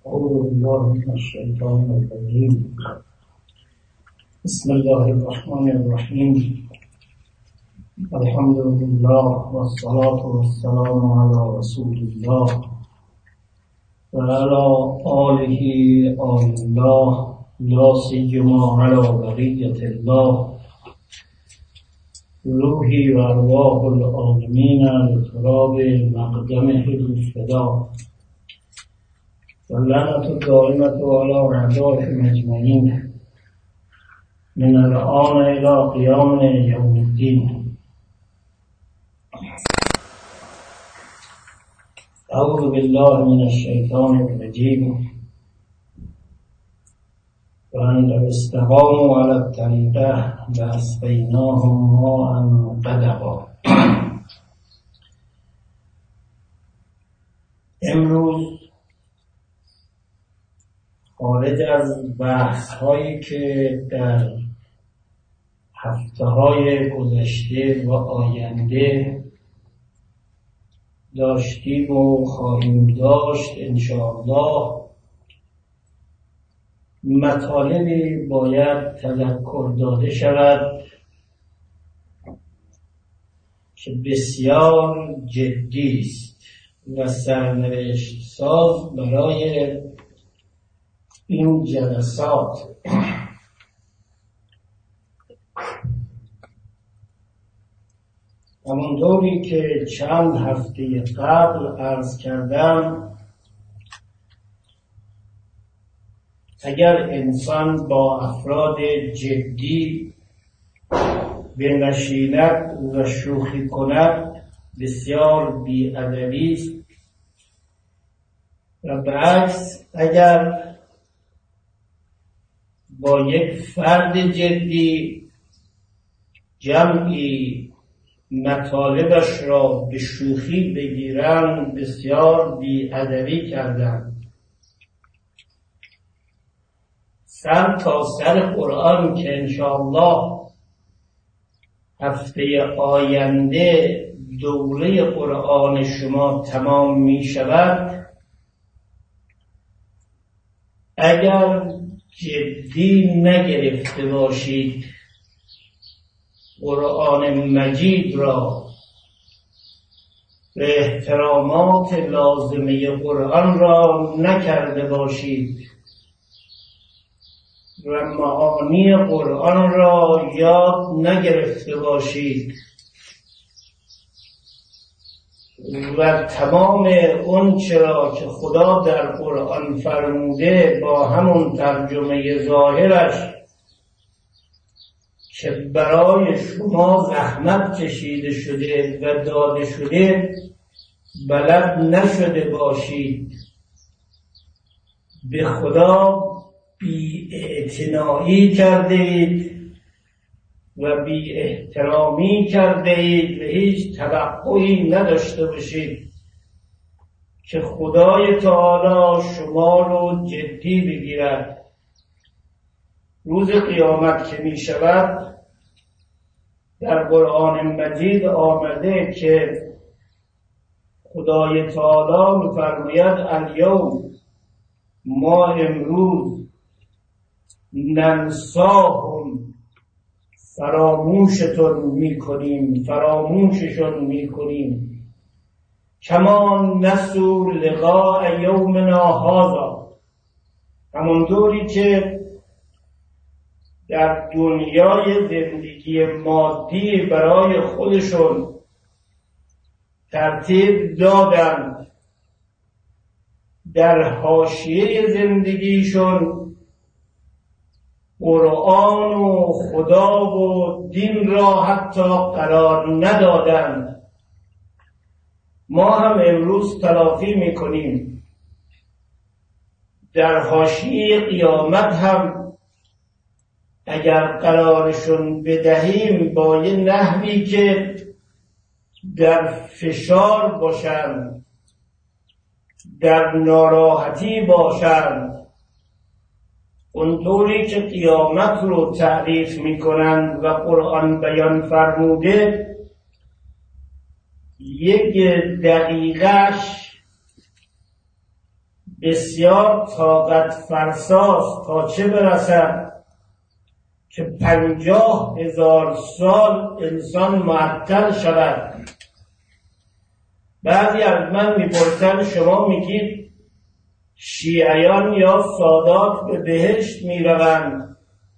أعوذ بالله من الشيطان الرجيم. بسم الله الرحمن الرحيم. الحمد لله والصلاة والسلام على رسول الله وعلى آله آل الله لا سيما على بقية الله روحي وأرواح العالمين لتراب مقدمه الفداء واللعنة الدائمة على أعدائهم أجمعين من الآن إلى قيام يوم الدين. أعوذ بالله من الشيطان الرجيم. وأن لو استقاموا على الطريقة لأسقيناهم ماء غدقا. امروز خارج از بحث هایی که در هفته های گذشته و آینده داشتیم و خواهیم داشت انشاءالله، مطالبی باید تذکر داده شود که بسیار جدی است و سرنوشت ساز برای این جلسات. همونطوری که چند هفته قبل عرض کردم، اگر انسان با افراد جدی بنشیند و شوخی کند بسیار بی‌ادبی است و برعکس اگر با یک فرد جدی جمعی مطالبش را به شوخی بگیرند بسیار بی‌ادبی کردند. سر تا سر قرآن که انشاءالله هفته آینده دوره قرآن شما تمام می شود، اگر جدی نگرفته باشید، قرآن مجید را به احترامات لازمه قرآن را نکرده باشید و معانی قرآن را یاد نگرفته باشید و تمام اون چرا که خدا در قرآن فرموده با همون ترجمه ظاهرش که برای شما زحمت کشیده شده و داده شده بلد نشده باشید، به خدا بی‌اعتنایی کرده اید و بی احترامی کرده اید و هیچ توقعی نداشته باشید که خدای تعالی شما رو جدی بگیرد. روز قیامت که می شود در قرآن مجید آمده که خدای تعالی می‌فرماید الیوم، ما امروز ننساهم، فراموششون میکنیم کما نسوا لقاء یومنا هذا، همونطوری که در دنیای زندگی مادی برای خودشون ترتیب دادند، در حاشیه زندگیشون قرآن و خدا و دین را حتی قرار ندادند. ما هم امروز تلافی میکنیم، در حاشیه قیامت هم اگر قرارشون بدهیم با یه نحوی که در فشار باشند، در ناراحتی باشند، اونطوری که قیامت رو تعریف میکنند و قرآن بیان فرموده، یک دقیقش بسیار طاقت فرساست تا چه برسد که 50,000 سال انسان معطل شود. بعضی از من میپرسن شما میگید شیعیان یا سادات به بهشت میروند،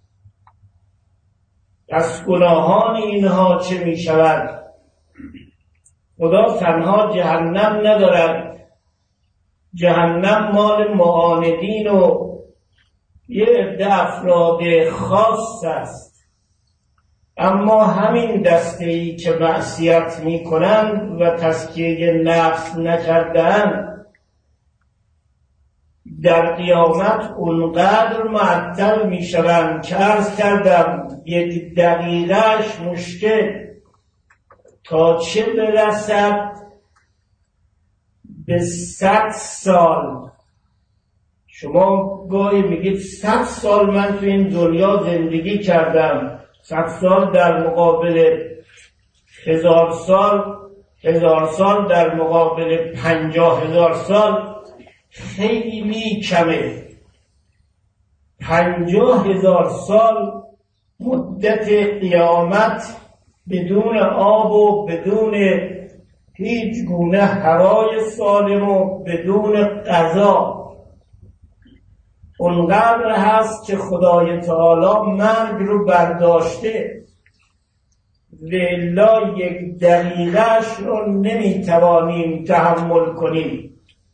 از گناهان اینها چه میشود؟ خدا تنها جهنم ندارد، جهنم مال معاندین و یه عده افراد خاص است. اما همین دسته‌ای که معصیت میکنند و تزکیه نفس نکردند در قیامت اونقدر معطل میشوند که عرض کردم 1 دقیقهش مشکل تا چه برسد به 100 سال. شما گاهی میگید 100 سال من تو این دنیا زندگی کردم، 100 سال در مقابل 1000 سال، 1000 سال در مقابل 50,000 سال خیلی کمه. 50,000 سال مدت قیامت بدون آب و بدون هیچ گونه هوای سالم و بدون غذا اونقدر هست که خدای تعالی مرگ رو برداشته، والا 1 دقیقهش رو نمیتوانیم تحمل کنیم.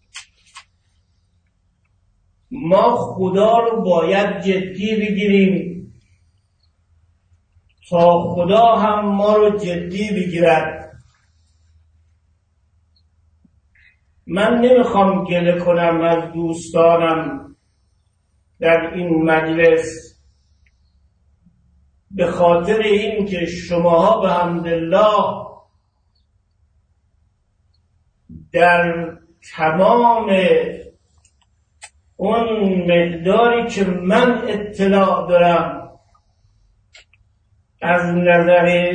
ما خدا رو باید جدی بگیریم تا خدا هم ما رو جدی بگیرد. من نمیخوام گله کنم از دوستانم در این مجلس به خاطر این که شماها به حمدالله در تمام اون مقداری که من اطلاع دارم از نظر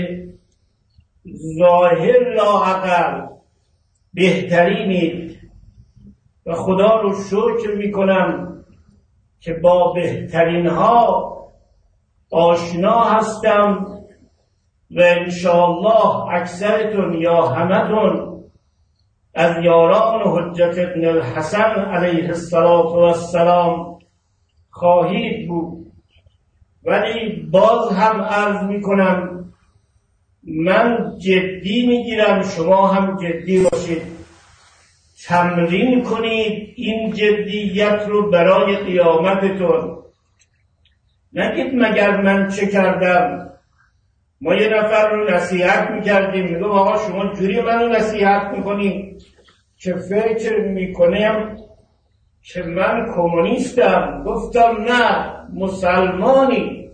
ظاهر لااقل بهترینید و خدا رو شکر میکنم که با بهترین ها آشنا هستم و انشاءالله اکثرتون یا همتون از یاران حجت ابن الحسن علیه السلام خواهید بود. ولی باز هم عرض میکنم من جدی میگیرم، شما هم جدی باشید، تمرین کنید این جدیت رو برای قیامتتون. نگید مگر من چه کردم. ما یه نفر رو نصیحت میکردیم، میگم آقا شما جوری منو نصیحت میکنی که فکر میکنم که من کمونیستم. گفتم نه، مسلمانی،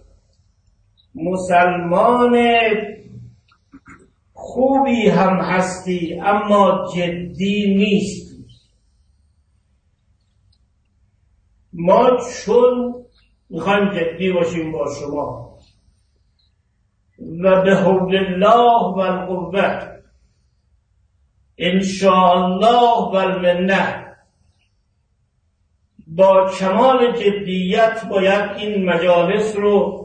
مسلمان خوبی هم هستی اما جدی نیست. ما چون میخوایم جدی باشیم با شما و به حول الله و القوة انشاءالله و المنه با کمال جدیت باید این مجالس رو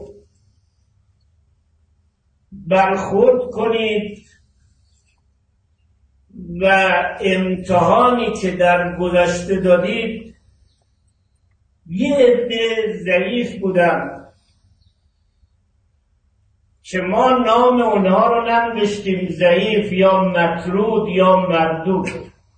برخورد کنید و امتحانی که در گذشته دادید. یه عده ضعیف بودن که ما نام اونها رو ننوشتیم ضعیف یا مطرود یا مردود،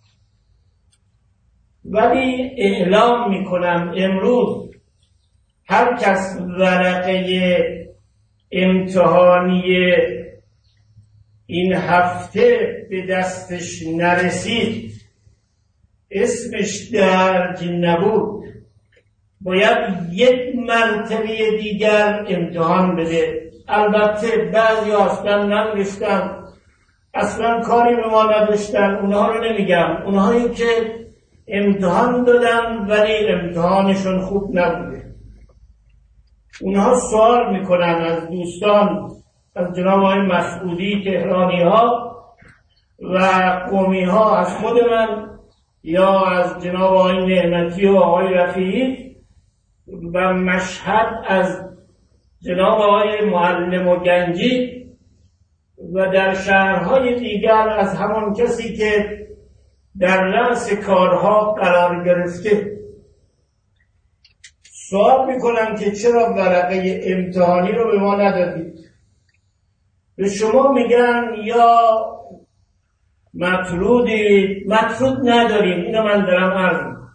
ولی اعلام میکنم امروز هر کس ورقه امتحانی این هفته به دستش نرسید، اسمش درج نبود، باید 1 مرتبه دیگر امتحان بده. البته بعضی اصلا ننوشتن، اصلا کاری به ما نداشتن، اونها رو نمیگم، اونهایی که امتحان دادن ولی امتحانشون خوب نبوده. اونها سوال میکنن از دوستان، از جناب آقای مسعودی، تهرانی ها و قومی ها، از خود من یا از جناب آقای نعمتی و آقای رفیعی و مشهد از جناب آقای معلم و گنجی و در شهرهای دیگر از همان کسی که در رأس کارها قرار گرفته سوال میکنم که چرا ورقه امتحانی رو به ما ندادید؟ به شما میگن یا مطرودید، مطرود نداریم، اینو من دارم عرض میکنم،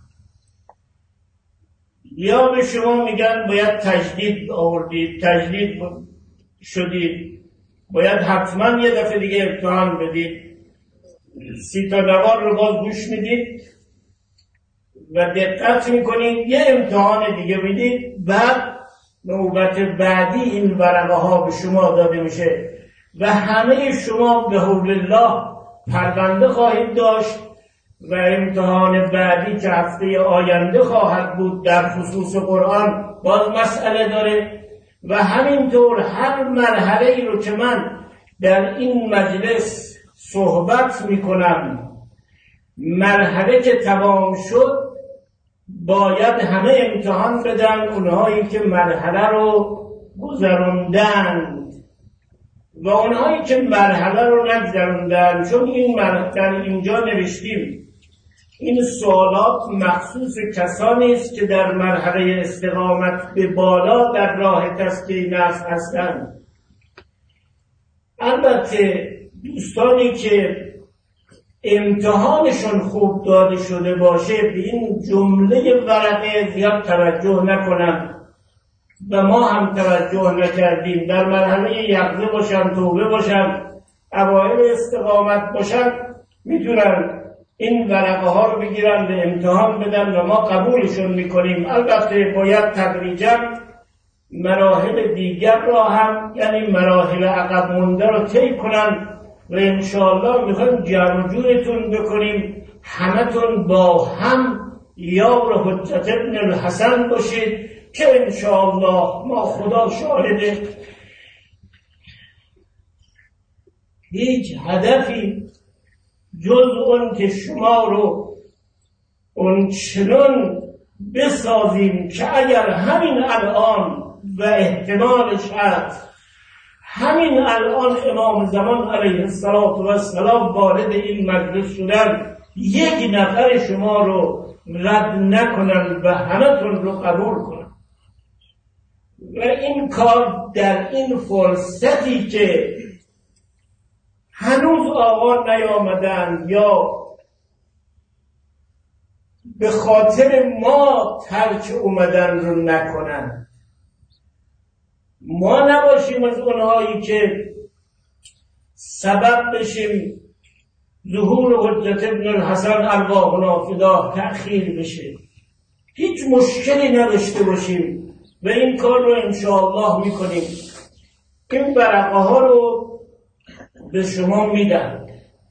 یا به شما میگن باید تجدید آوردید، تجدید شدید، باید حتما یه دفعه دیگه امتحان بدید. 30 تا نوار رو باز گوش میدید و دقت میکنید، یه امتحان دیگه میدید، بعد نوبت بعدی این ورقه ها به شما داده میشه و همه شما به حول الله پرونده خواهید داشت و امتحان بعدی که هفته آینده خواهد بود در خصوص قرآن باز مسئله داره و همینطور هر مرحله ای رو که من در این مجلس صحبت میکنم، مرحله که تمام شد باید همه امتحان بدن اونهایی که مرحله رو گذروندن و اونهایی که مرحله رو نگذروندن، چون این در اینجا نوشتیم این سوالات مخصوص کسانی است که در مرحله استقامت به بالا در راه تزکیه نفس هستند. البته دوستانی که امتحانشون خوب داده شده باشه به این جمله ورقه زیاد توجه نکنن و ما هم توجه نکردیم. در مرحله یقظه باشن، توبه باشن، اوایل استقامت باشن، میتونن این ورقه ها رو بگیرن به امتحان بدن و ما قبولشون میکنیم. البته باید تدریجا مراحل دیگر را هم، یعنی مراحل عقب مونده رو طی کنن و انشاءالله میخوایم جمع جورتون بکنیم، همتون با هم یار حجت ابن الحسن باشید که انشاءالله ما خدا شاهده هیچ هدفی جز اون که شما رو اون چنان بسازیم که اگر همین الان و احتمالش هست همین الان امام زمان علیه السلام وارد این مجلس شدن، یک نفر شما رو رد نکنن و همتون رو قبول کنن و این کار در این فرصتی که هنوز آقا نیامدن یا به خاطر ما ترک اومدن رو نکنن. ما نباشیم از اونهایی که سبب بشیم ظهور حجت ابن الحسن ارواحنا فداه تأخیر بشه، هیچ مشکلی نداشته باشیم و این کار رو انشاءالله میکنیم. این ورقه ها رو به شما میدن،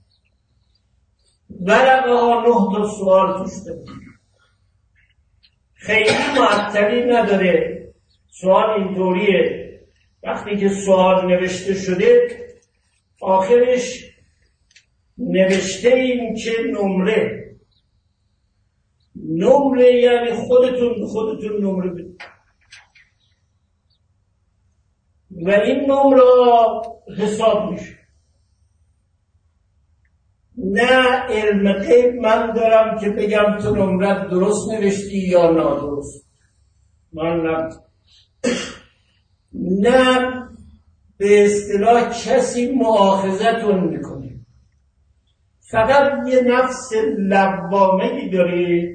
ورقه ها 9 تا سوال توش داره، خیلی معطلی نداره. سوال اینطوریه، وقتی که سوال نوشته شده آخرش نوشته این که نمره یعنی خودتون نمره بدید و این نمره حساب میشه. نه علم غیب من دارم که بگم تو نمرت درست نوشتی یا نادرست، من نه به اصطلاح کسی مؤاخذتون میکنه. فقط یه نفس لوامه‌ای داری،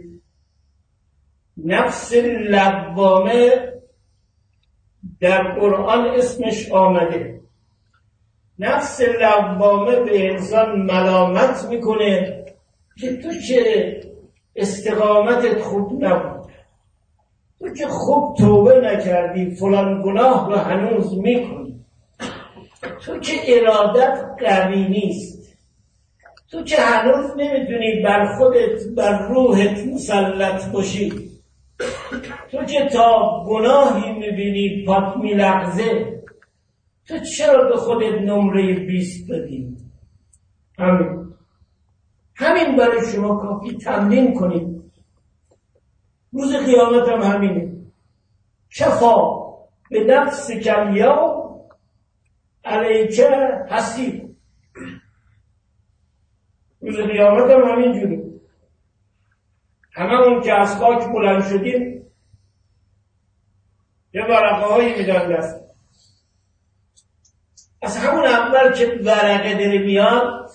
نفس لوامه در قرآن اسمش آمده. نفس لوامه به انسان ملامت میکنه که تو که استقامتت خوب نبود، تو که خوب توبه نکردی، فلان گناه رو هنوز میکنی، تو که ارادت قوی نیست، تو که هنوز نمیتونی بر خودت بر روحت مسلط باشی، تو که تا گناهی میبینی پات میلغزه، تو چرا به خودت نمره 20 بدی؟ همین همین برای شما کافی. تمرین کنید. روز قیامت هم همینه. کفا به نفس کلیوم علیک حسیب. روز قیامت هم همین جوری. همون که از خاک بلند شدیم یه ورقه هایی میدن دست. از همون اول که ورقه داره میاد،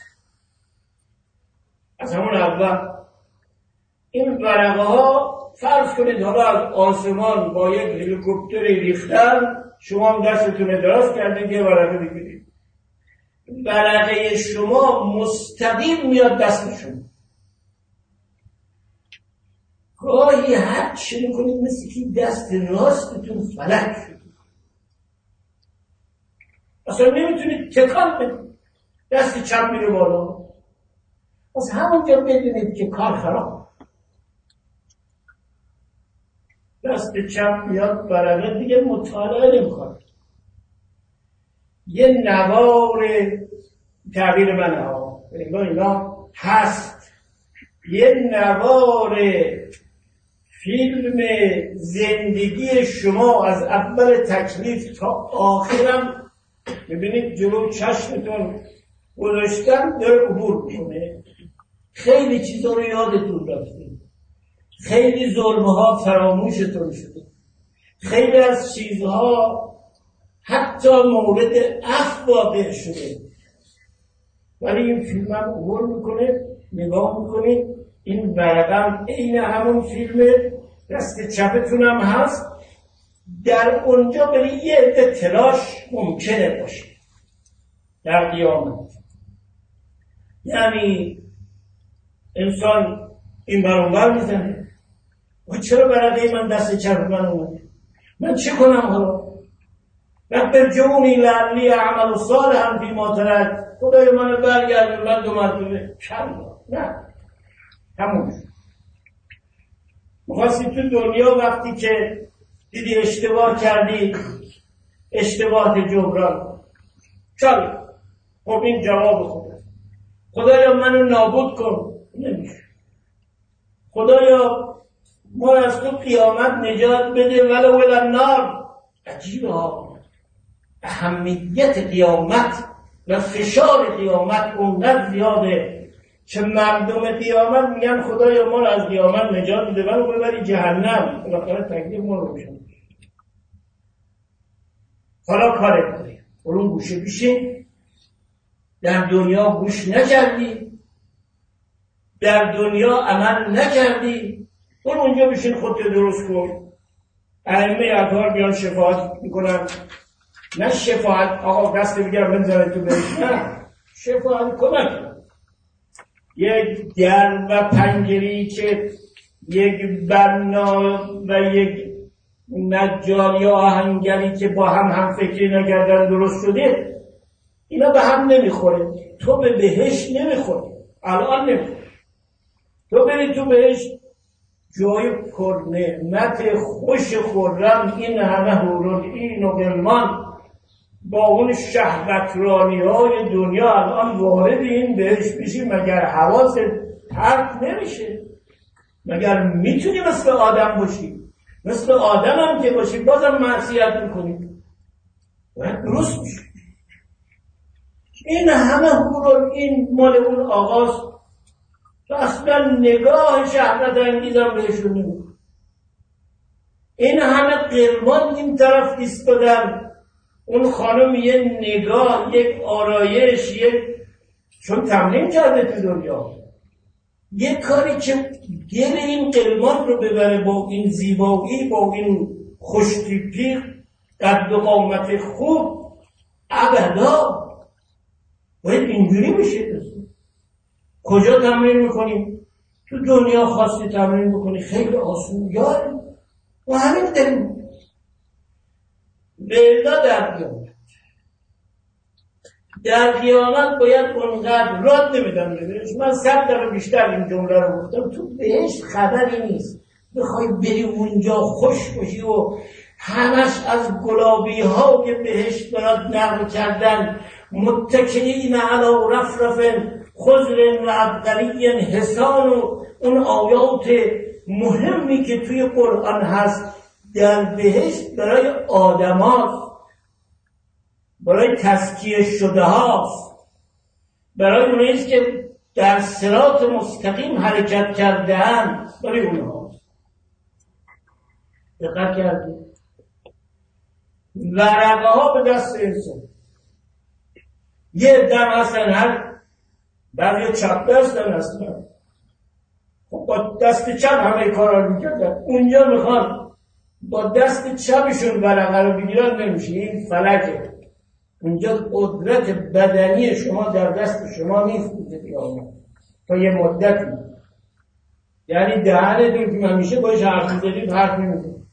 از همون اول این ورقه ها فرض کنید حالا از آسمان با یک هلیکوپتری ریختن، شما هم دستتون دراز کردید یه ورقه بگیرید. ورقه شما مستقیم میاد دستشون. گاهی حد شروع کنید مثل که دست راستتون فلک شد، اصلا نمیتونید تکان بدید، دست چپ میره بالا. از همونجا بدونید که کار خراب. دست چپ میاد برقه دیگه مطالعه نمی‌کنه. یه نوار تعبیر منه ها، اینا هست، یه نوار فیلم زندگی شما از اول تکلیف تا آخرم ببینید جلو چشمتون گذاشتن داره عبور میکنه. خیلی چیزا رو یادتون رفته، خیلی ظلمها فراموشتون شده، خیلی از چیزها حتی مورد عفو واقع شده، ولی این فیلم هم عبور میکنه. نگاه میکنید این ورقم عین همون فیلم دست چپتون هم هست. در اونجا برای یه عده تلاش ممکنه باشه در قیامت. یعنی انسان این برانور میزنه و چرا ورقه من دست چپ من اومده، من چه کنم حالا؟ رب ارجعونی لعلی اعمل صالحا فیما ترکت. خدای منو برگردون من 2 مرتبه کم. نه همون مخواستی تو دنیا وقتی که دیدی اشتباه کردی، اشتباه جبران چل. خب این جواب خدایا منو نابود کن، نمیشه. خدایا ما از تو قیامت نجات بده ولو الی النار. عجیبه ها، اهمیت قیامت و فشار قیامت اونقدر زیاده که مردم قیامت میگن خدایا ما از قیامت نجات بده ولو ببری جهنم. بالاخره تکلیف ما رو بشن. حالا کارت داری، اون گوشه بیشه. در دنیا گوش نکردی، در دنیا عمل نکردی، اونجا بشین خودت درست کن. ائمه اطهار بیان شفاعت میکنن. نه شفاعت آقا دست بگیرم بنزنه تو بهش، نه شفاعت کمک. یک در و پنجری که یک بنا و یک نجاری یا آهنگری که با هم فکری نکردن درست شده، اینا به هم نمیخوره. تو به بهشت نمیخوری، الان نمیخوری. تو بری تو بهشت جای پر نعمت خوش خورم، این همه حورالعین و غلمان با اون شهوترانی های دنیا الان وارد این بهشت بشی، مگر حواست پرت نمیشه؟ مگر میتونی مثل آدم باشی؟ مثل آدم هم که باشی بازم معصیت میکنی، باید درست میشه. این همه حورالعین مال اون آغاز، تو اصلا نگاه شهوت انگیزم بهشون نمیکنی. این همه غلمان این طرف ایستادن، اون خانم یه نگاه، یک آرایش، چون تمرین کرده تو دنیا، یه کاری که گل این غلمان رو ببره با این زیبایی، با این خوشتیپی، قد و قامت خوب، ابدا باید اینجوری بشه. کجا تمرین میکنیم؟ تو دنیا خواستی تمرین بکنی خیلی آسون یاری و همین داریم بلا. در قیامت باید اونقدر راد نمیدم بهش. من 100 دفعه بیشتر این جمله رو گفتم. تو بهش خبری نیست بخوای بری اونجا خوش باشی و همش از گلابی های بهشت برات نقل کردن، متکئین علی رفرف خضر و عبقری حسان و اون آیات مهمی که توی قرآن هست در بهشت برای آدم هاست، برای تزکیه شده هاست، برای اونهاییست که در صراط مستقیم حرکت کرده هم، برای اونها هست. دقت کردید؟ ورقه ها به دست انسان، یه دم هستن، هر بعضی چپ دستن هستن، خب با دست چپ همه کارا رو میکردن، اونجا میخوان با دست چپشون ورقه رو بگیرن، نمیشه. این فلکه، اونجا قدرت بدنی شما در دست شما نیست تا یه مدتی، یعنی دهنتون که همیشه باش حرف میزنید حرف نمیزنید،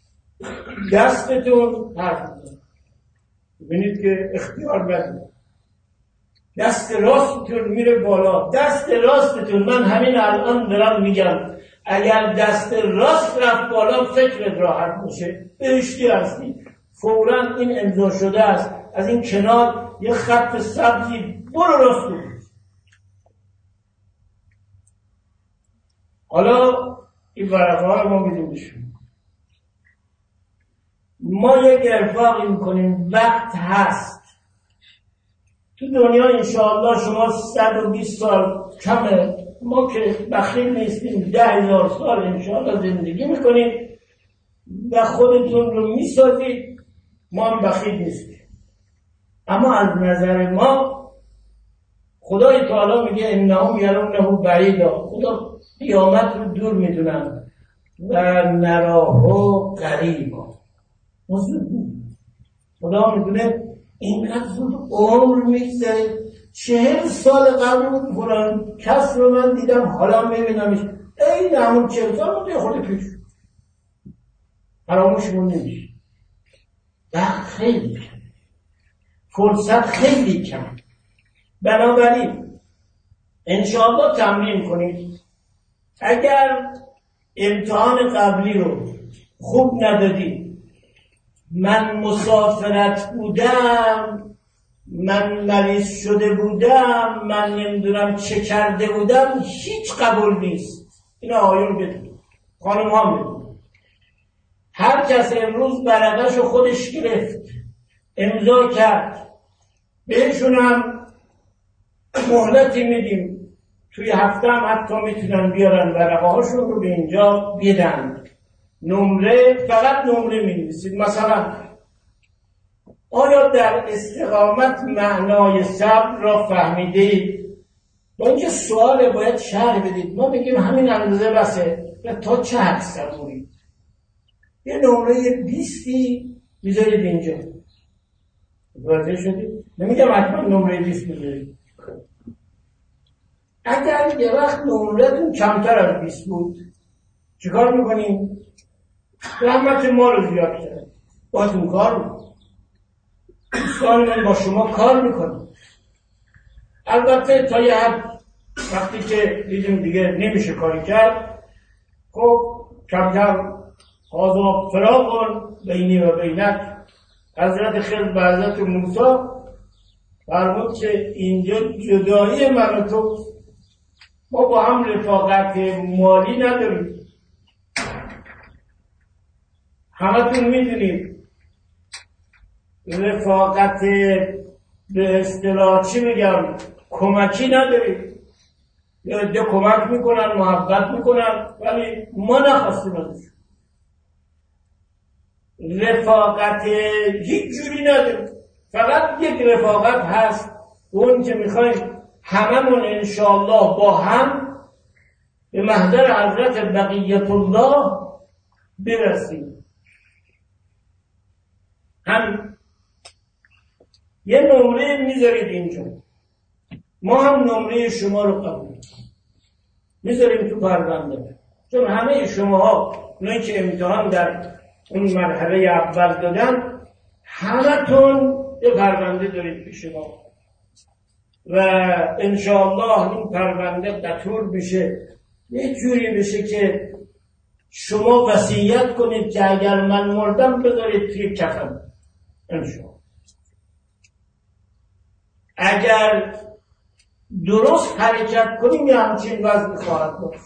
دستتون حرف میزنید. ببینید که اختیار بدید. دست راستتون میره بالا، دست راستتون، من همین الان دارم میگم، اگر دست راست رفت بالا فکرت راحت باشه، بهشتی هستی. فوراً این امضا شده است، از این کنار یه خط سبزی برو راست بود. حالا این ورقه ها رو ما میدونیشون، ما یک ارفاقی میکنیم، وقت هست تو دنیا. انشاءالله شما 120 سال کمه، ما که بخیل نیستیم، 10,000 سال انشاءالله زندگی میکنیم و خودتون رو میسازید، ما هم بخیل نیستیم. اما از نظر ما خدای تعالی میگه انهم یرونه بعیدا، خدا قیامت رو دور میدونن و نراه قریبا. خدا میدونه اینقدر زود عمر میگذره. 40 سال قبل بود فلان کس رو من دیدم، حالا میبینمش این همون 40 سال بود، یه خود پیش فراموشمون نمیشه. وقت خیلی کم، فرصت خیلی کم. بنابراین انشاءالله تمرین کنید. اگر امتحان قبلی رو خوب ندادید، من مسافرت بودم، من مریض شده بودم، من نمیدونم چه کرده بودم، هیچ قبول نیست. این آقایون بدونید، خانم ها بدونید. هر کس امروز برقش رو خودش گرفت، امضا کرد، بهشون هم مهلتی میدیم، توی هفته هم حتی میتونن بیارن ورقه هاشون رو به اینجا بدن. نمره، فقط نمره می‌نویسید. مثلا آیا در استقامت معنای صبر را فهمیدید؟ با اینکه سوال باید شرح بدید. ما میگیم همین اندازه بسه، و تا چه حد صبوری؟ یه نمره 20 میذارید اینجا. متوجه شدید؟ نمیگم حتما نمره 20 میذارید. اگر یه وقت نمره‌تون کمتر از 20 بود، چیکار میکنیم؟ رحمت ما رو زیاد کرد، باتون کار میکنم، دوستان من با شما کار میکنم. البته تا یه حد وقتی که دیدیم دیگه نمیشه کاری کرد، خب کم کم آزاد فراغ کن بینی و بینک. حضرت خضر به حضرت موسی فرمود که اینجا جدایی من و تو، ما با هم رفاقت مالی نداریم. همتون میدونید رفاقت به اصطلاح چی میگم، کمکی نداریم. یا عده کمک میکنن، محبت میکنن، ولی ما نخواستیم ازش. رفاقت هیچ جوری نداریم. فقط یک رفاقت هست، اون که میخوایم هممون انشاءالله با هم به محضر حضرت بقیت الله برسیم. هم یه نمره میذارید اینجا، ما هم نمره شما رو قبول میذاریم تو پرونده، چون همه شماها اونایی که امتحان در اون مرحله اول دادن، همتون یه پرونده دارید پیش ما و انشاءالله این پرونده قطور بشه، یه جوری بشه که شما وصیت کنید که اگر من مردم بذارید توی کفن. انشاءالله اگر درست حرکت کنیم یه همچین وضع خواهد بود.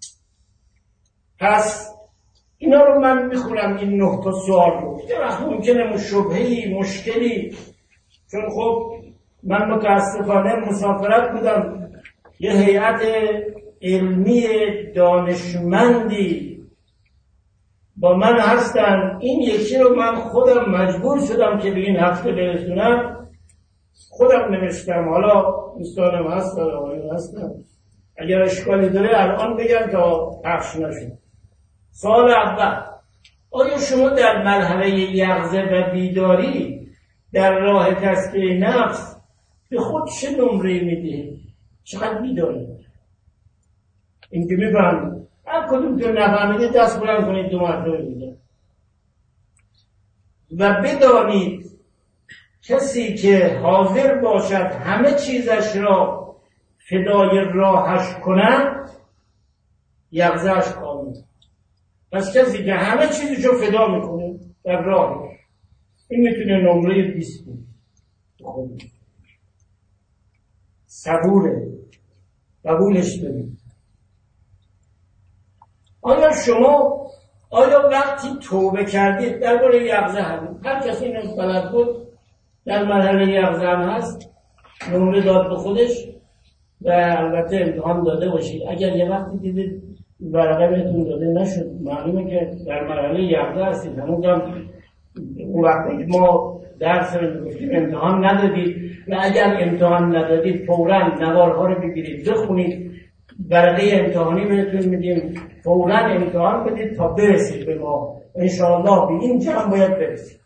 پس اینا رو من میخونم، این 9 تا سوال رو. یه وقت ممکنه شبهه‌ای مشکلی، چون خب من متاسفانه مسافرت بودم، یه هیئت علمی دانشمندی با من هستن، این یکی رو من خودم مجبور شدم که به این هفته برسونم، خودم نوشتم. حالا دوستانم هستن، آقایون هستن، اگر اشکالی داره الان بگم تا پخش نشه. سوال اول: آیا شما در مرحله یقظه و بیداری در راه تزکیه نفس به خود چه نمره میدید؟ چقدر بیداری؟ این که میفهمید. هر کدوم که نفهمیدید دست بلند کنید 2 مرتبه بگید. و بدانید کسی که حاضر باشد همه چیزش را فدای راهش کند، یقظه‌اش کامل. پس کسی که همه چیزشو فدا میکنه در راهش، این میتونه نمره 20 بود. صبوره، قبولش بدید. آیا وقتی توبه کردید درباره یقظه همین، هر کسی اینو بلد بود در مرحله یقظه هم هست، نمره داد به خودش و البته امتحان داده باشید. اگر یه وقتی دیدید ورقه بهتون داده نشد، معلومه که در مرحله یقظه هستید. همونجا اون وقتی ما درس رو گفتیم امتحان ندادید، و اگر امتحان ندادید فوراً نوارها رو بگیرید بخونید، ورقه امتحانی بهتون میدیم، فوراً امتحان بدید تا برسید به ما. انشاءالله به اینجا هم باید برسید.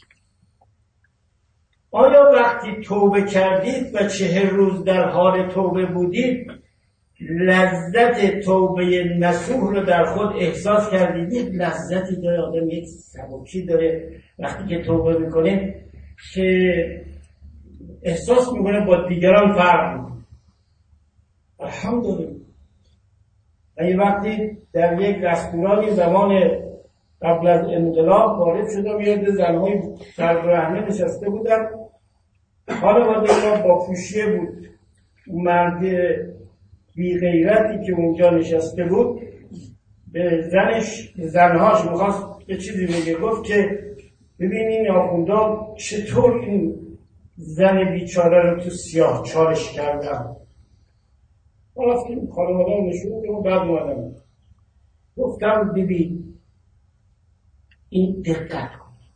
آیا وقتی توبه کردید و 40 روز در حال توبه بودید، لذت توبه نصوح رو در خود احساس کردید؟ یک لذتی داره آدم، یک سبکی داره وقتی که توبه میکنه که احساس میکنه با دیگران فرق میکنه. الحمدلله. یه وقتی در یک رستورانی زمان قبل از انقلاب وارد شدم، یاد زنهای سربرهنه نشسته بودن، خانواده ما با پوشیه بود. اون مرد بی غیرتی که اونجا نشسته بود به زنهاش میخواست یه چیزی بگه، گفت که ببین این آخوندا چطور این زن بیچاره رو تو سیاه چالش کردم. ما رفتیم خانواده رو نشون و بعد اومدم گفتم ببین این دقت کنید،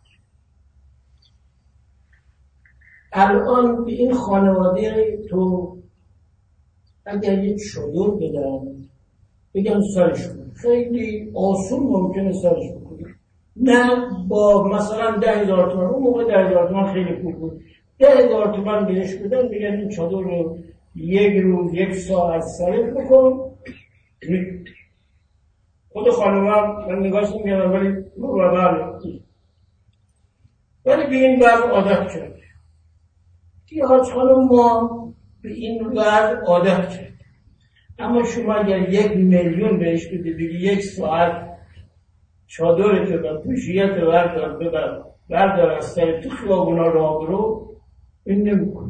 الان به این خانواده تو اگر یک شدور بگم سرش کن، خیلی آسون ممکنه سرش بکنی. نه با مثلا 10,000 تومان، اون موقع 10,000 تومان خیلی خوب بود، 10,000 تومان بهش بدن بگن این چادر رو 1 روز 1 ساعت سرش بکن. خود خانوام من نگاهش نمیگم ولی به این وضع عادت کرد. یه حاج خانم ما به این وضع عادت کرد. اما شما اگر 1 میلیون بهش بدی بگی 1 ساعت چادرت و پوشیت بردار از سر تو خیابونا راه برو، این نمیکنه.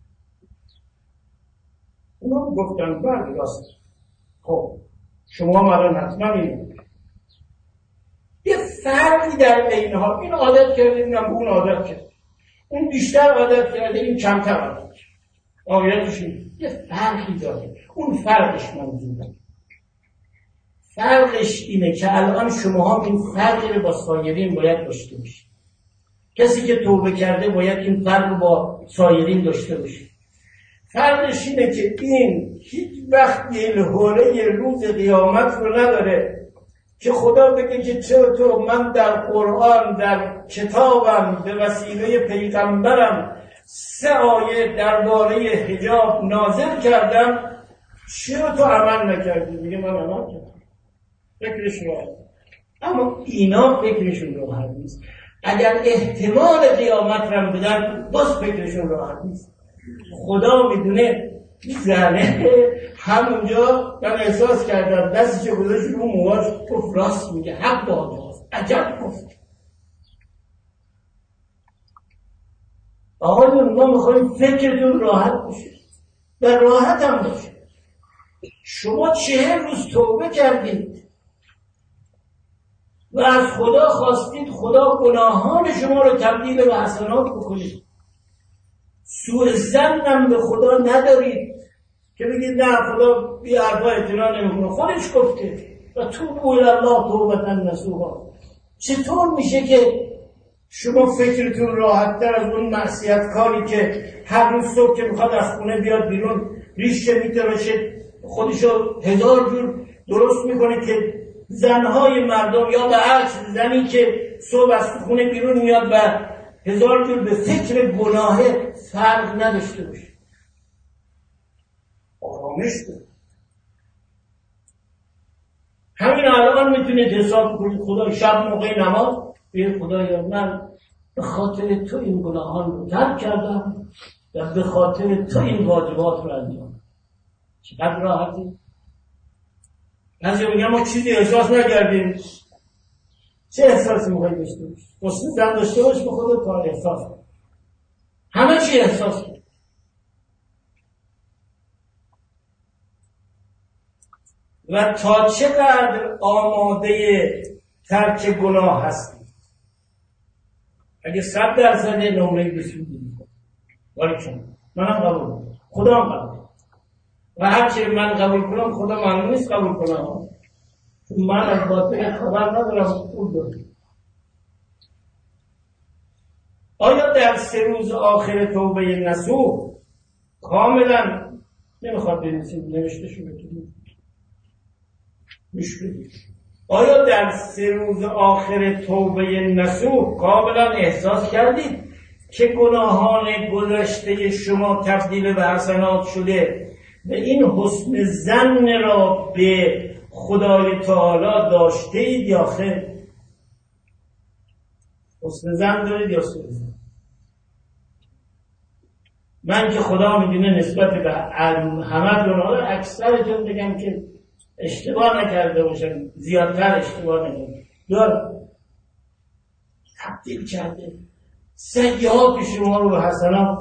اونا گفتن بله راست. خب شما مرا حتما این یه فرقی در بینها، این عادت کرده اینم اون عادت کرده، اون بیشتر عادت کرده این کمتر عادت کرده. آیاتش یه فرقی داره. اون فرقش موجوده. فرقش اینه که الان شما هم این فرقی رو با سایرین باید داشته باشید. کسی که توبه کرده باید این فرق رو با سایرین داشته باشه. فرقش اینه که این هیچ وقت دلهوره روز قیامت رو نداره که خدا بگه که چرا تو من در قرآن در کتابم به وسیله پیغمبرم 3 آیه درباره حجاب نازل کردم، چرا تو عمل نکردی؟ میگه من عمل کردم. فکرش راحت، اما اینا فکرشون راحت نیست. اگر احتمال قیامت رو بدن باز فکرشون راحت نیست. خدا میدونه زنه همونجا من احساس کردم دستش گذاشت رو موهاش، گفت راست میگه، حق با آنهاست. عجب گفت. آقایون ما میخوایم فکرتون راحت بشه. و راحت هم باشه. شما 40 روز توبه کردید و از خدا خواستید خدا گناهان شما رو تبدیل به حسنات بکنید. سوء ظنم به خدا ندارید که بگید نه خدا بی حرفا اعتنا نمیکنه، خودش گفته و توبوا الی الله توبة نصوحا. چطور میشه که شما فکرتون راحت‌تر از اون معصیتکاری که هر روز صبح که میخواد از خونه بیاد بیرون ریشه میتراشه خودشو 1000 جور درست میکنه که زنهای مردم یا به عکس زنی که صبح از خونه بیرون میاد و 1000 جور به فکر گناه فرق نداشته باشه، آرامش ده. همین الان میتونید حساب کنید خدا شب موقع نماز بگید خدایا من به خاطر تو این گناهان رو ترک کردم و به خاطر تو این واجبات رو انجام. چقدر راحتی؟ بعضی میگن ما چیزی احساس نکردیم. چه احساسی میخوایی داشته باش؟ حسن زن داشته باش به خودت تا احساس کن. همه چی احساس کن. و تا چقدر آماده ترک گناه هستی؟ اگه 100% نمره بسیدیم باریکن منم قبول خدا هم قبول و هرچی من قبول کنم خدا معلوم نیست قبول کنم، چون من از باطن خبر ندارم. اون دارم آیا در 3 روز آخر توبه نصوح کاملا نمیخواد بنویسیم نوشته شده میشکنید، آیا در 3 روز آخر توبه نصوح کاملا احساس کردید که گناهان گذشته شما تبدیل به حسنات شده و این حسن ظن را به خدای تعالی داشته اید یا خیر؟ حسن ظن دارید یا سوء ظن؟ من که خدا میدونه نسبت به همه گناهان اکثرتون بگم که اشتباه نکرده باشن، زیادتر اشتباه نکرده دار تبدیل کرده سیئات شما رو به حسنات.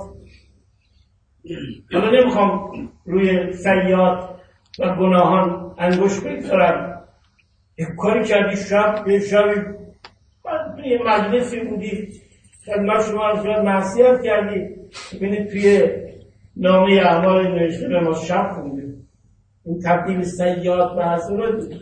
حالا نمیخوام روی سیئات و گناهان انگشت بگذارم. یک کاری کردی شبی توی مجلسی بودی خدمت شما رو شاید معصیت کردی، ببینید توی نامه اعمال نوشته به ما شب خونده این تبدیل سیئات به حسنات بود.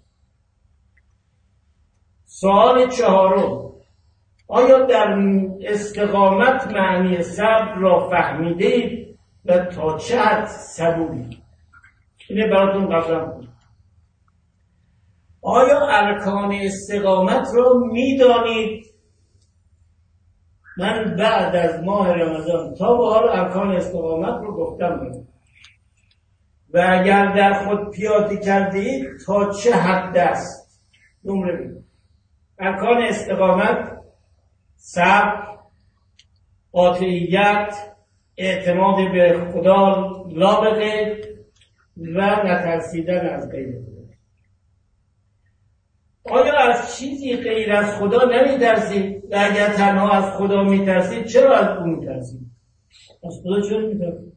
سوال 4: آیا در استقامت معنی صبر را فهمیدید و تا چه حد صبوری؟ اینه براتون قبلا بود. آیا ارکان استقامت را میدانید؟ من بعد از ماه رمضان تا به حال ارکان استقامت رو گفتم و اگر در خود پیاده کردید تا چه حد است نمره بید. ارکان استقامت: صبر، قاطعیت، اعتماد به خدا لا به غیر و نترسیدن از غیر خدا. آیا از چیزی غیر از خدا نمی‌ترسید؟ و اگر تنها از خدا می‌ترسید چرا از اون می‌ترسید؟ از خدا چرا می‌ترسید؟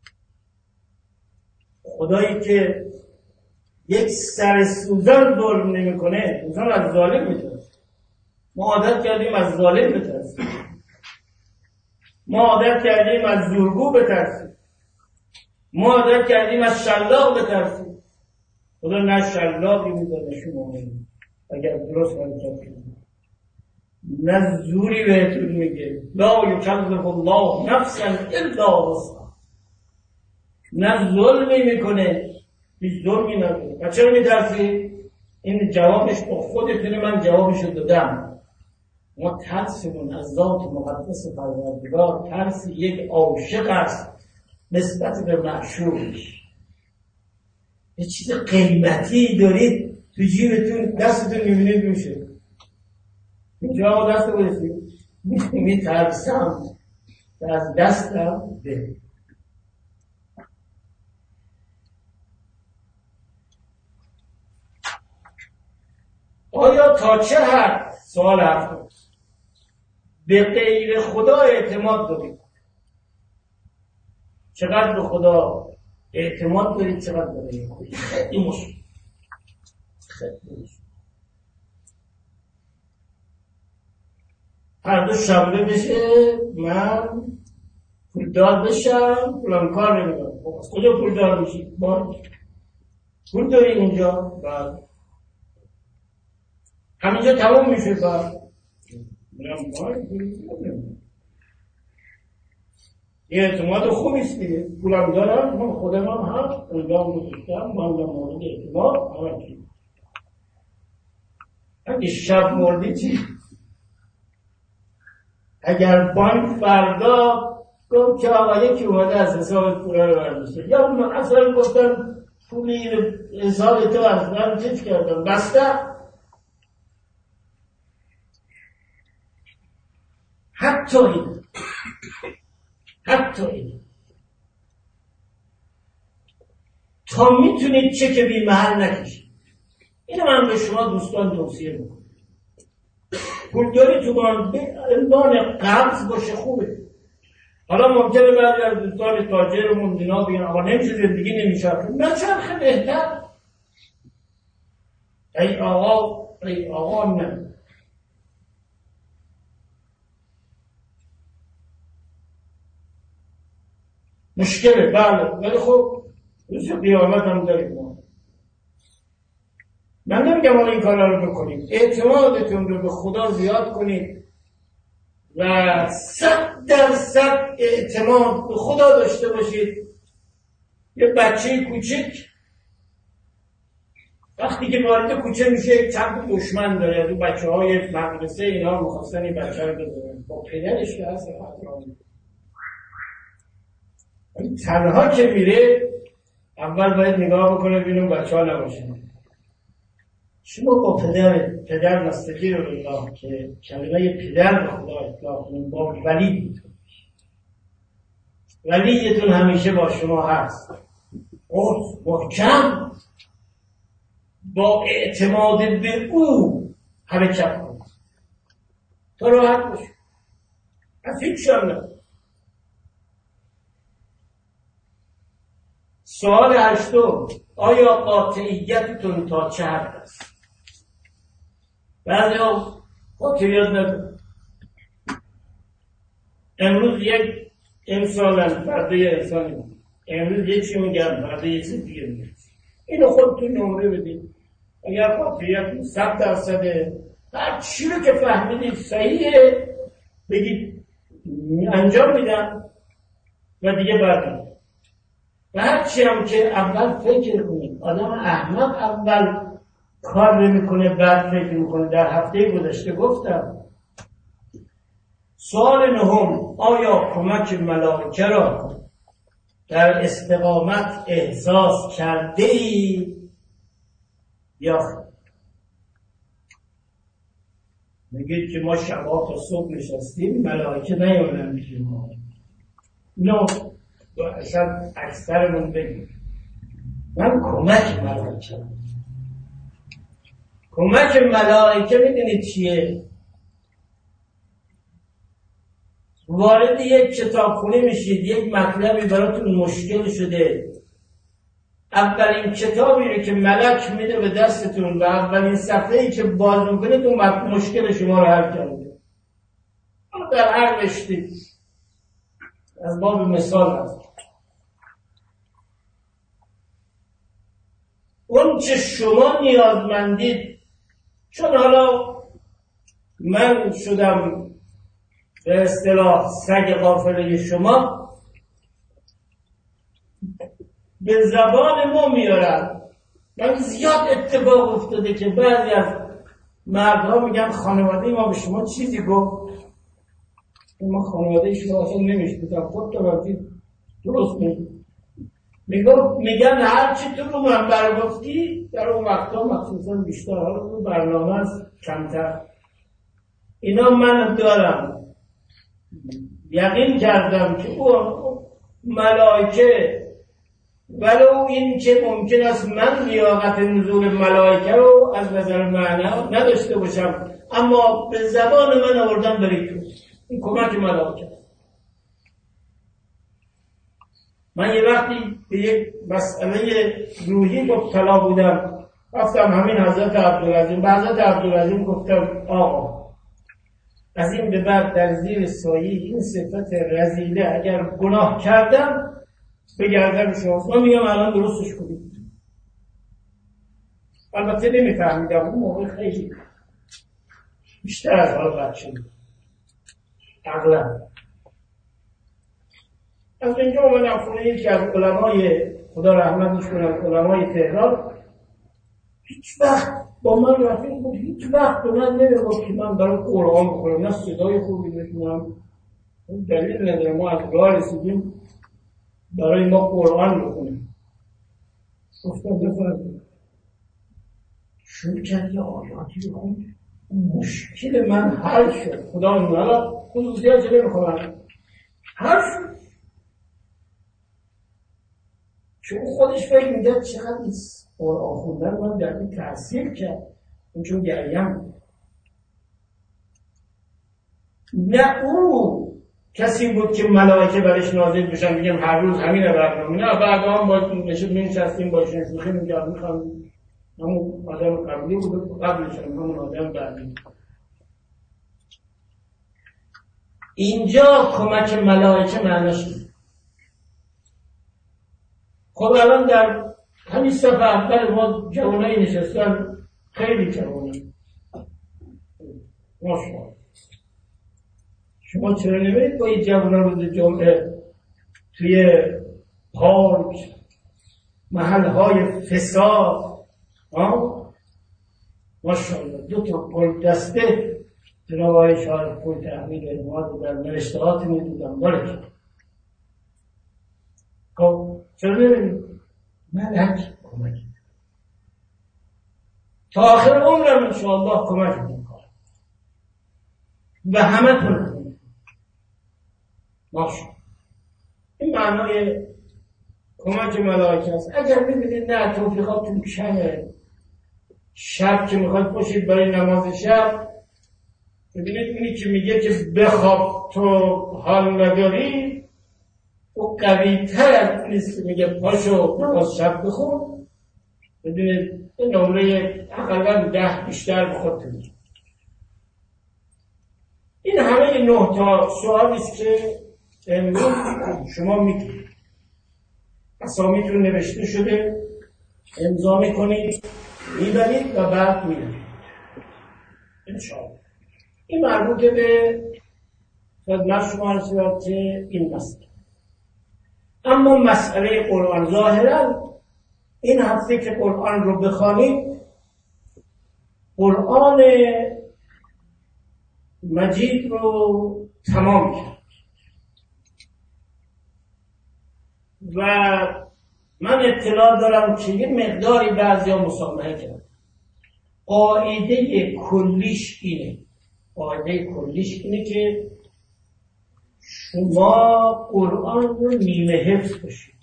خدایی که یک سر سوزن ظلم نمی‌کنه، انسان از ظالم می‌ترسه. ما عادت کردیم از ظالم بترسیم، ما عادت کردیم از زورگو بترسیم، ما عادت کردیم از شلاق بترسیم. خدا نه شلاقی می‌زنه شما اگر درست حرکت کنید، نه زوری بهتون میگه لا یکلف الله نفسا الا وسعها، نه ظلمی میکنه، هیچ ظلمی نکنه. و چرا میترسی؟ این جوابش با خودتونه، من جوابشو دادم. ما ترسمون از ذات مقدس پروردگار ترس یک عاشق است نسبت به معشوقش. یه چیز قیمتی دارید تو جیبتون، دستتون میبینید میشه اینجا دست بایستید میترسم از دستم ده. آیا تا چه حد، سوال 7، به غیر خدا اعتماد دارید؟ چقدر به خدا اعتماد دارید چقدر برای خودید. خیلی مشکل. هر دو شنبه بشه من پولدار بشم فلان کار نمیدونم. از کجا پولدار میشید؟ با پول داری اینجا بعد همینجا تمام میشه. بعد یه اعتماد خوبیست دیگه. پولم دارم، من خودم هم هست اونجا گذاشتم، من مورد اعتماد همه چی. اگه شب مردی چی؟ اگر بانک فردا گفت که آقا یکی اومده از حساب پولا رو برداشته، یا اصلا گفتن پولی حساب تو از من چیز کردم بسته، حتی این تا میتونید چک بی محل نکشید. اینو من به شما دوستان توصیه میکنم. پولداری تو عنوان قبض باشه خوبه. حالا ممکنه بعضی از دوستان تاجرمون دینا بگن آقا نمیشه زندگی نمیچرخه. نچرخه بهتر. ای آقا نه. مشکله بله، ولی خب روز قیامت هم داریم ما. من نمیگم حالا این کارا رو بکنید، اعتمادتون رو به خدا زیاد کنید و 100% اعتماد به خدا داشته باشید. یه بچه کوچک وقتی که وارد کوچه میشه چند دشمن داره، از اون بچه های مدرسه اینا میخواستن این بچه رو بزنن با پدرش که هست تنها که میره اول باید نگاه بکنه ببینم بچه ها نباشن. شما با پدر نستگیر الله که کلمه پدر به خدا اطلاق کنید، با ولی ولیتون همیشه با شما هست، محکم با اعتماد به او حرکت کنید تا راحت باشید. از هیچ شما. سوال 8: آیا قاطعیتتون تا چه حد است؟ بعضی ها قاطعیت ندارن. امروز یک انسانن، فردا یک انسانی. امروز یک چی میگن، فردا یک چیز دیگه میگن. اینو خودتون نمره بدید. اگر قاطعیت 100% هر چی رو که فهمیدید صحیحه بگید انجام میدم و دیگه بعد. و هرچی هم که اول فکر کنید. آدم احمق اول کار نمیکنه بعد فکر میکنه. در هفته گذشته گفتم. سوال 9: آیا کمک ملائکه را در استقامت احساس کرده ای یا خیر؟ میگید که ما شبا تا صبح نشستیم ملائکه نیامدن که ما نه اصلا اکثرمون بگیم من کمک ملائکه میدونید چیه؟ وارد یک کتابخونه میشید، یک مطلبی براتون مشکل شده، اولین کتابی رو که ملک میده به دستتون و اولین صفحه‌ای که باز میکنید اون مشکل شما رو حل کرده. در هر رشته از باب مثال هست. اون چه شما نیازمندید، چون حالا من شدم به اصطلاح سگ غافله شما، به زبان ما میارم. من زیاد اتفاق افتاده که بعضی از مردها میگن خانواده ما به شما چیزی گفت، ما خانواده شما اصلا نمیشتم، خود تا وقتی درست میگن هر چی تو رو منبر گفتی در اون وقتا مخصوصا بیشتر، حالا اون برنامه است کمتر. اینا من دارم یقین کردم که اون ملائکه ولو این که ممکن است من لیاقت نزول ملائکه رو از نظر معنا نداشته باشم، اما به زبان من آوردم برای تو. این کمک ملائکه. من یه وقتی به یک مسئله روحی مبتلا بودم، رفتم همین حضرت عبدالعظیم، به حضرت عبدالعظیم گفتم آقا از این به بعد در زیر سایه این صفت رذیله اگر گناه کردم بگردم شما. من میگم الان درستش کنید. البته نمیفهمیدم اون موقع خیلی بیشتر از حال بچه بود اغلب. از اینجا اومدم خونه یکی از علمای خدا رحمتش کنم علمای تهران، هیچ وقت با من رفیق بود، هیچ وقت به من نمیگفت که من برای قرآن بخونم، نه صدای خوبی میتونم. دلیل نداره ما از راه رسیدیم برای ما قرآن بخونیم. گفتم بفرمایید. شروع کرد یه آیاتی بخون، مشکل من حل شد. خدا می‌دونه خصوصیات نمی‌خونم حل شد. چون خودش فکر می‌کرد چقدر این قرآن خوندن من در این تأثیر کرد. چون گریم نه او کسی بود که ملائکه برش نازل بشن بگم هر روز همین برنامه، نه بعد هم با نشستیم باشون شوخی می‌کردیم می‌خوام همون آدم قبلی بود قبلش همون آدم بعدی. اینجا کمک ملائکه معناش بود. خب الان در همین صفحه اول ما جوانایی نشستن، خیلی جوانی ماشاءالله. شما چرا نمیدید با این جوانا روز جمعه توی پارک محلهای فساد ماشاءالله دو تا پل دسته جناب آقای شاهد پل تحمیل اماد در نوشتهات میدیدم بارک. خب چرا نمیدید؟ ملک کمک تا آخر عمرم انشاءالله کمک میکنم و همه تون ماشاءالله. این معنای کمک ملائکه است. اگر میبینید نه توفیقاتون کمه، شب که میخواید باشید برای نماز شب، ببینید اونی که میگه که بخواب تو حال نداری او قوی تر از اونیست که میگه پاشو نماز شب بخون. ببینید این نمره اقلا 10 بیشتر به خودتون. این همه 9 تا سوالیست که امروز شما میگید اسامیتون نوشته شده، امضا میکنید میبرید و بعد میرید انشاءالله. این مربوطه به خدمت شما رسید که این مسئله. اما مسئله قرآن ظاهرا این هفته که قرآن رو بخوانید، قرآن مجید رو تمام کرد و من اطلاع دارم که یه مقداری بعضی ها مسامحه کرد. قاعده کلیش اینه که شما قرآن رو نیمه حفظ باشید.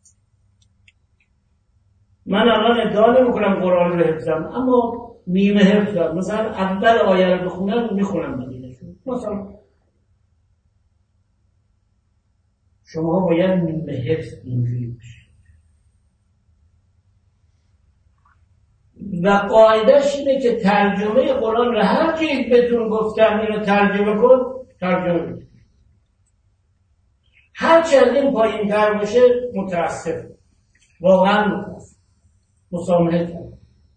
من الان ادعا نمی‌کنم قرآن رو حفظم، اما نیمه حفظم. مثلا اول آیه رو بخونم میخونم مدینه‌شون. مثلا شما باید نیمه حفظ اینجوری باشید و قاعدهش اینه که ترجمه قرآن رو هر کی بهتون گفتم اینو ترجمه کن، ترجمه بید. هر چه از این پایین تر باشه متاسف، واقعا متاسف، مسامحه کرد.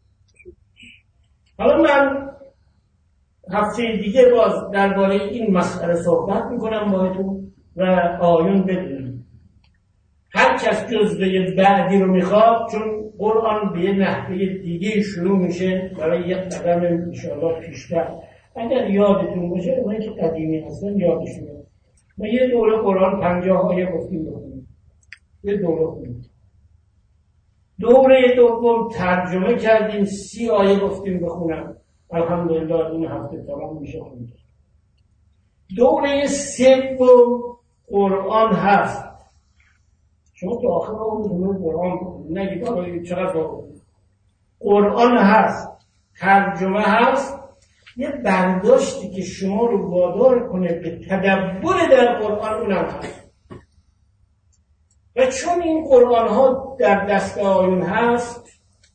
حالا من هفته دیگه باز درباره این مسئله صحبت میکنم باهاتون و آیون بدونیم. هر کس جزوه بعدی رو میخواد، چون قرآن به یه نحوه دیگه شروع میشه برای یک قدم انشاءالله پیشتر. اگر یادتون باشه اونایی که قدیمی هستن یادشونه ما یه دوره قرآن 50 آیه گفتیم بخونیم، یه دوره خونیم. دوره دوم ترجمه کردیم 30 آیه گفتیم بخونم، الحمدلله این هفته تمام میشه خوند. دوره سوم قرآن هست. شما تو آخر اون قرآن نگید آقای چقدر قرآن هست، ترجمه هست. یه برداشتی که شما رو وادار کنه به تدبر در قرآن اونم هست. و چون این قرآن ها در دست آیون هست،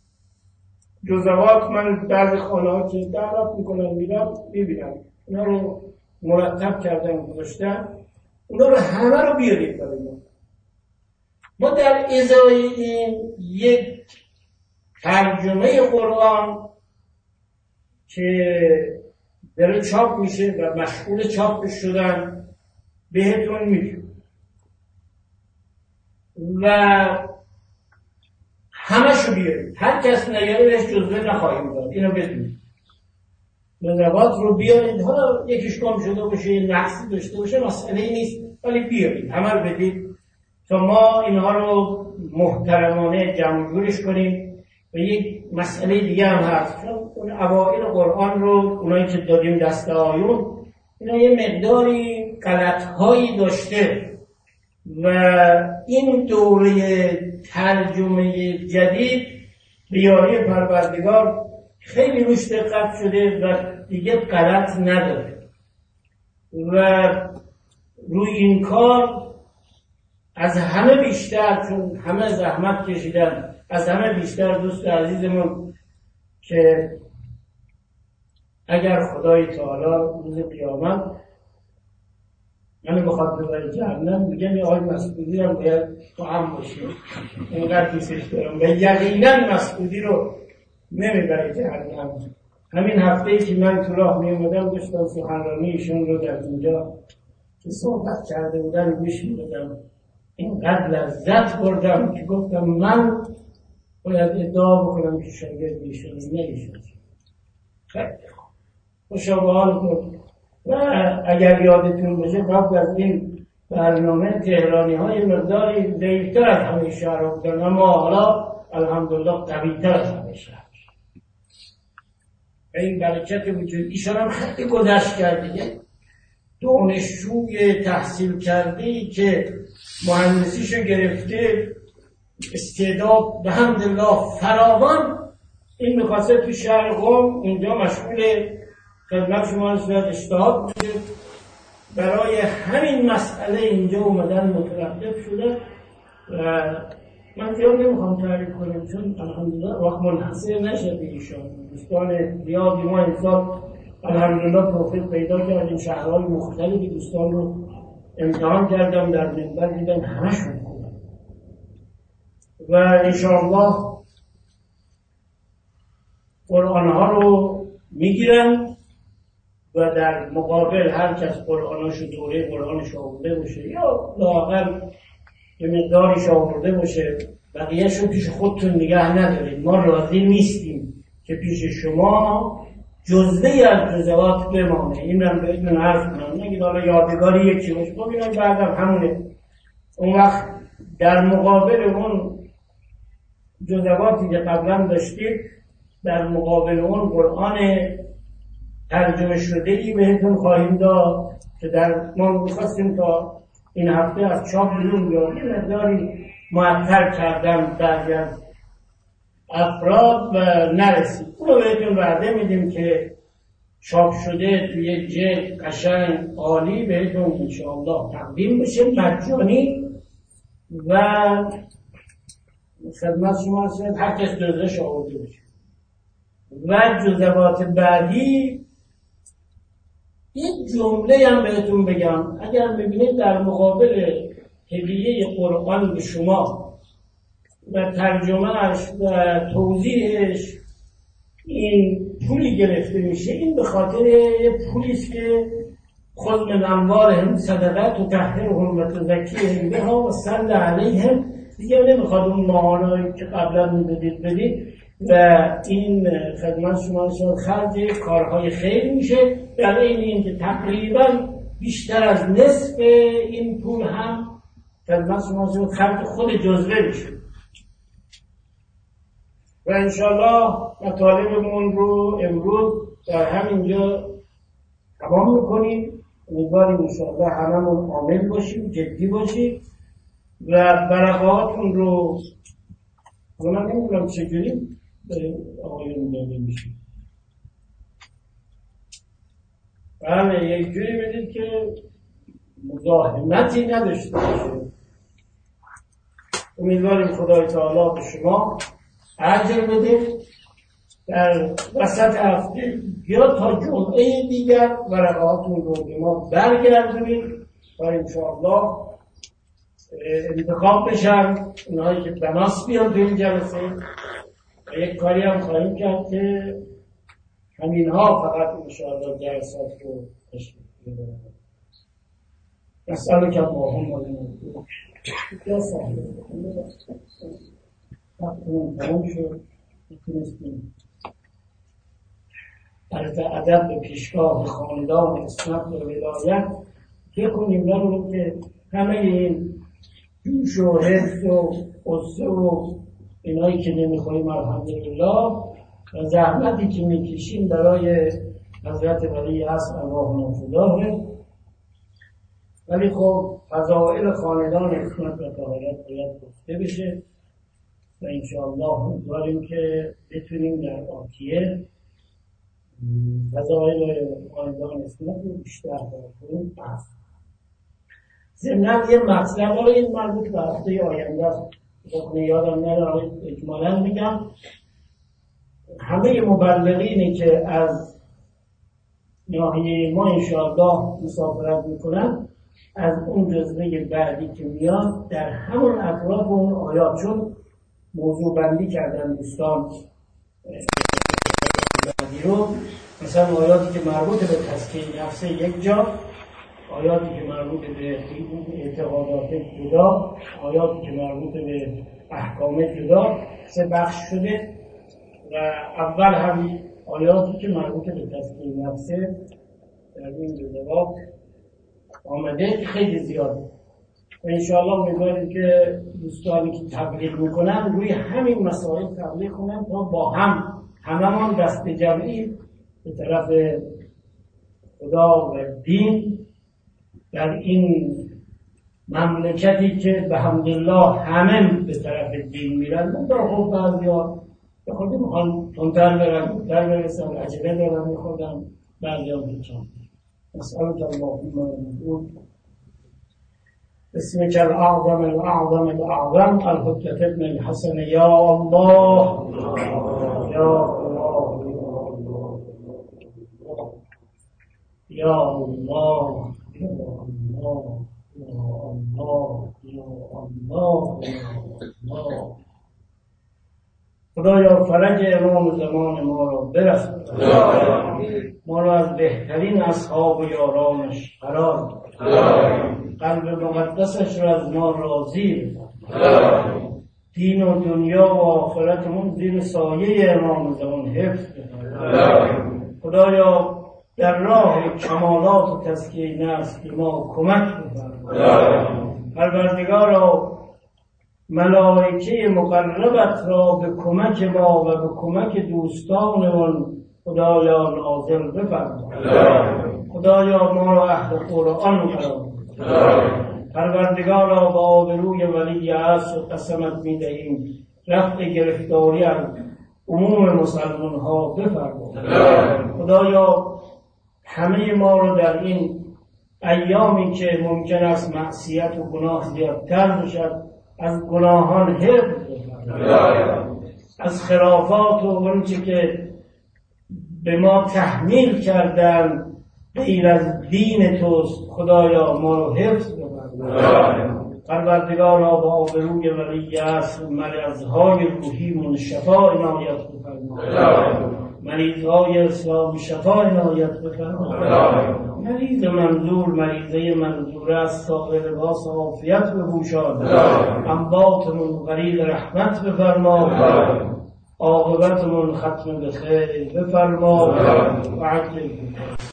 جزوات من بعضی خانه ها که دعوت میکنم میرم میبینم اونا رو مرتب کردن گذاشتن، اونا رو همه رو بیارید برای ما در ازای این یک ترجمه قرآن که داره چاپ میشه و مشغول چاپش شدن بهتون میگم و همشو بیارید، هر کس نیاره بهش جزوه نخواهیم داد، اینو بدونید. نظرات رو بیارید، حالا یکیش کم شده باشه، یه نقصی داشته باشه، مسئله نیست، ولی بیارید، همه رو بدید تا ما اینها رو محترمانه جمع جورش کنیم. و یک مسئله دیگه هم هست، چون اون اوائل قرآن رو اونایی که دادیم دست آیون، اینا یه مقداری غلط‌هایی داشته و این دوره ترجمه جدید به یاری پروردگار خیلی روش دقت شده و دیگه غلط نداره و روی این کار از همه بیشتر، چون همه زحمت کشیدن، از همه بیشتر دوست عزیزمون که اگر خدای تعالی روز قیامت منو بخواد ببره جهنم، میگم یه آقای مسعودی هم باید تو هم باشی، اینقدر دوستش دارم و یقینا مسعودی رو نمیبره جهنم. همین هفته‌ای که من تو راه میومدم داشتم سخنرانی ایشون رو در اینجا که صحبت کرده بودن گوش میدادم، اینقدر لذت بردم که گفتم من باید ادعا بکنم که شاگرد ایشون نمیشد. خیلی خوشا به حال بود. و اگر یادتون باشه قبل از این برنامه تهرانی های مقداری ضعیفتر از همه شهر بودن، اما حالا الحمدلله قوی‌تر از همه شهر. این برکت وجود ایشان هم خیلی گذشت کرده، دانشجوی تحصیل کرده‌ای که مهندسیشو گرفته، استعداد به حمدالله فراوان، این میخواسته تو شهر قم اینجا مشغول خدمت شما صورت اجتهاد بوده، برای همین مسئله اینجا اومدن متردد شده و من زیاد نمیخوام تعریف کنم چون الحمدلله وقت منحصر نشه به ایشان. دوستان زیادی ما امسال الحمدلله توفیق پیدا کردیم، شهرهای مختلفی دوستان رو امتحان کردم، در منبر دیدم همشون خوبه و انشاءالله قرآنها رو میگیرن و در مقابل هر کس قرآناشو دوره قرآنش آورده باشه یا لااقل یه مقدارش آورده باشه، بقیه‌شو پیش خودتون نگه ندارید. ما راضی نیستیم که پیش شما جزئی از جزوات بمانه. این هم بهتون عرض کنم، نگید حالا یادگاری یکی باشه، خب اینم بعدم همونه. اون وقت در مقابل اون جزواتی که قبلا داشتید، در مقابل اون قرآن ترجمه شده‌ای بهتون خواهیم داد که در ما می‌خواستیم تا این هفته از چاپ بیرون بیاد، یه مقداری معطل کردن بعضی از افراد و نرسید. اونو بهتون وعده میدیم که چاپ شده توی یک جلد قشنگ عالی بهتون انشاءالله تقدیم بشه، مجانی و خدمت شما هست هر کس جزش آورده بشه. و جزوات بعدی یک جمله هم بهتون بگم، اگر ببینید در مقابل هدیه قرآن به شما و ترجمهش و توضیحش این پولی گرفته میشه، این به خاطر پولیست که خود من انوارهم صدقات و تحریم و تزکیهم بها و صلی علیهم، دیگه نمیخواد اون ماهانهایی که قبلا میدادید و این خدمت شما خرج کارهای خیر میشه، در این که تقریبا بیشتر از نصف این پول هم خدمت شما خرج خود جزوه میشه. و انشاءالله مطالبمون رو امروز در همینجا تمام میکنیم. امیدواریم انشاءالله هممون عامل باشیم، جدی باشیم و برقهاتون رو من نمیدونم چجوری آقایون داده میشه. بله یک جوری بدید که مزاحمتی نداشته باشه. امیدواریم خدای تعالی به شما اجر بده. در وسط هفته یا تا جمعه دیگر ورقاتون رو به ما برگردونید و انشاءالله انتخاب بشن اونهایی که بناس بیان به این جلسه و یک کاری هم خواهیم کرد که همین ها فقط انشاءالله جلسات رو تشکیل بدن. نسألك اللهم الموفق یا صاحب وقتمون تمام شد میتونستیم عرض ادب به پیشگاه خاندان اسمت و ولایت که کنیم داریم که همه این جوش و حفظ و قصه و اینایی که نمیخوریم الحمدلله و زحمتی که میکشیم برای حضرت ولی عصر الله نافداره، ولی خب فضائل خاندان اسمت و طهارت باید گفته بشه و انشاءالله امیدواریم که بتونیم در آتیه فضائل خاندان اسمت رو بیشتر کنیم. ضمناً یه مطلب رو این مربوط به هفته آینده است، یادم نره اجمالاً میگم همه مبلغینی که از ناحیه ما انشاءالله مسافرت میکنن از اون جزوه بعدی که میاد در همون اطراف اون آیات، چون موضوع بندی کردن دوستان بعدی رو، مثلا آیاتی که مربوط به تزکیه نفس یک جا، آیاتی که مربوط به اعتقادات جدا، آیاتی که مربوط به احکام جدا، 3 بخش شده و اول هم آیاتی که مربوط به تزکیه نفسه در این جزوات آمده خیلی زیاده و انشاءالله امیدواریم که دوستانی که تبلیغ میکنن روی همین مسائل تبلیغ کنن تا با هممون دست جمعی به طرف خدا و دین در این مملکتی که به حمدالله همه به طرف دین میرن. من در خود بعضی‌ها به خود میخوان تندتر برن، زودتر برسن، عجله دارن میخوردن، بعضی‌ها بیچان. نسألك اللهم الموفق اسمك الأعظم الأعظم الأعظم الحجة ابن الحسن يا الله يا الله يا الله يا الله يا الله يا الله يا الله. خدایا فرج امام زمان ما را برسان، ما را از بهترین اصحاب و یارانش قرار ده، قلب مقدسش را از ما راضی بسان، دین و دنیا و آخرتمون زیر سایه امام زمان حفظ بفرما. خدایا در راه کمالات و تزکیه نفس به ما کمک بفرما. پروردگارا ملائکه مقربت را به کمک ما و به کمک دوستانمون خدایا نازل بفرما. خدایا ما را اهل قرآن قرار بده. پروردگارا با آبروی ولی عصر قسمت می‌دهیم رفع گرفتاری از عموم مسلمان ها بفرما. خدایا همه ما را در این ایامی که ممکن است معصیت و گناه زیادتر بشد از گناهان حفظ بفرما. از خرافات و اونچه که به ما تحمیل کردن غیر از دین توست خدایا ما رو حفظ بفرما. پروردگارا با آبروی ولی عصر مرضهای روحیمون شفا عنایت بفرما. مریضهای اسلام شفا عنایت بفرما. مریض منظور مریضه منظوره از ساغر لباس عافیت بپوشان. انباتمون غریق رحمت بفرما. عاقبتمون ختم به خیر بفرما و عجل